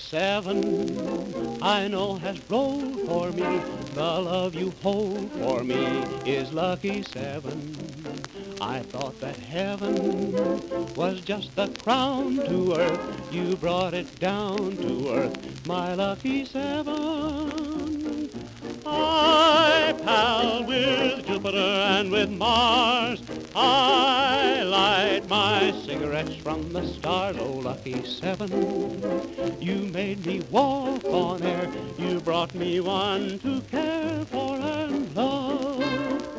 seven, I know has rolled for me. The love you hold for me is lucky seven. I thought that heaven was just the crown to earth. You brought it down to earth, my lucky seven. I pal with Jupiter and with Mars. I light my cigarettes from the stars. Oh, lucky seven, you made me walk on air. You brought me one to care for and love.